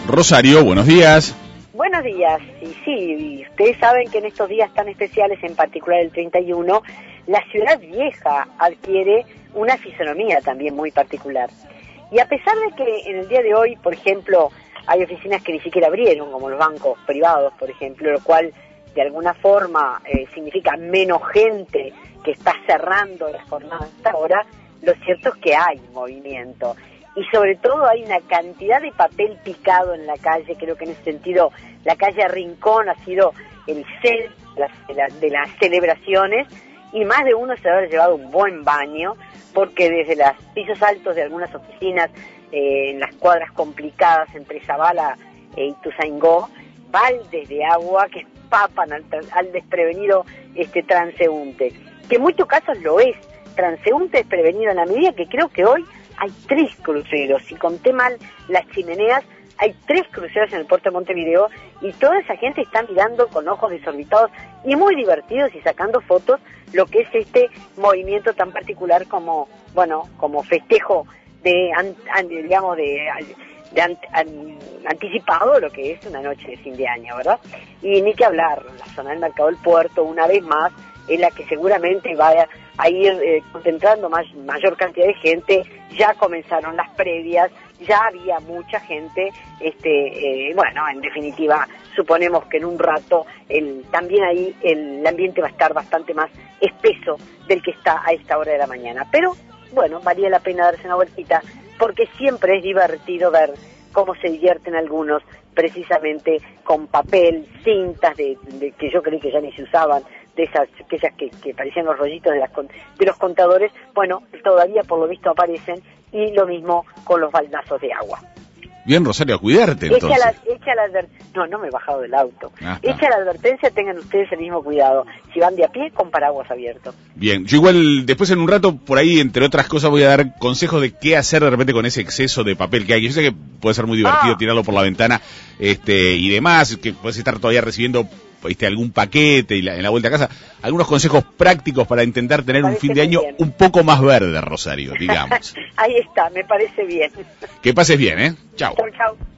Rosario, buenos días. Buenos días, y sí, ustedes saben que en estos días tan especiales, en particular el 31, la ciudad vieja adquiere una fisonomía también muy particular. Y a pesar de que en el día de hoy, por ejemplo, hay oficinas que ni siquiera abrieron, como los bancos privados, por ejemplo, lo cual de alguna forma significa menos gente que está cerrando las jornadas hasta ahora, lo cierto es que hay movimiento. Y sobre todo hay una cantidad de papel picado en la calle. Creo que en ese sentido la calle Rincón ha sido el centro de las celebraciones, y más de uno se habrá llevado un buen baño, porque desde los pisos altos de algunas oficinas, en las cuadras complicadas entre Zavala e Ituzaingó, baldes de agua que empapan al desprevenido transeúnte, que en muchos casos lo es, transeúnte desprevenido, en la medida que creo que hoy hay 3 cruceros, si conté mal las chimeneas, hay 3 cruceros en el puerto de Montevideo, y toda esa gente está mirando con ojos desorbitados y muy divertidos y sacando fotos lo que es este movimiento tan particular como, bueno, como festejo de anticipado lo que es una noche de fin de año, ¿verdad? Y ni que hablar, la zona del Mercado del Puerto, una vez más, es la que seguramente va a ir concentrando mayor cantidad de gente. Ya comenzaron las previas, ya había mucha gente, bueno, en definitiva, suponemos que en un rato también ahí el ambiente va a estar bastante más espeso del que está a esta hora de la mañana. Pero, bueno, valía la pena darse una vueltita, porque siempre es divertido ver cómo se divierten algunos, precisamente con papel, cintas de que yo creí que ya ni se usaban, de aquellas que parecían los rollitos de los contadores. Bueno, todavía por lo visto aparecen, y lo mismo con los baldazos de agua. Bien, Rosario, a cuidarte entonces. No me he bajado del auto. Hecha la advertencia, tengan ustedes el mismo cuidado. Si van de a pie, con paraguas abiertos. Bien, yo igual después en un rato, por ahí, entre otras cosas, voy a dar consejos de qué hacer de repente con ese exceso de papel que hay. Yo sé que puede ser muy divertido tirarlo por la ventana y demás, que puedes estar todavía recibiendo algún paquete y en la vuelta a casa. Algunos consejos prácticos para intentar tener un fin de año un poco más verde, Rosario, digamos. Ahí está, me parece bien. Que pases bien, ¿eh? Chau. Chau.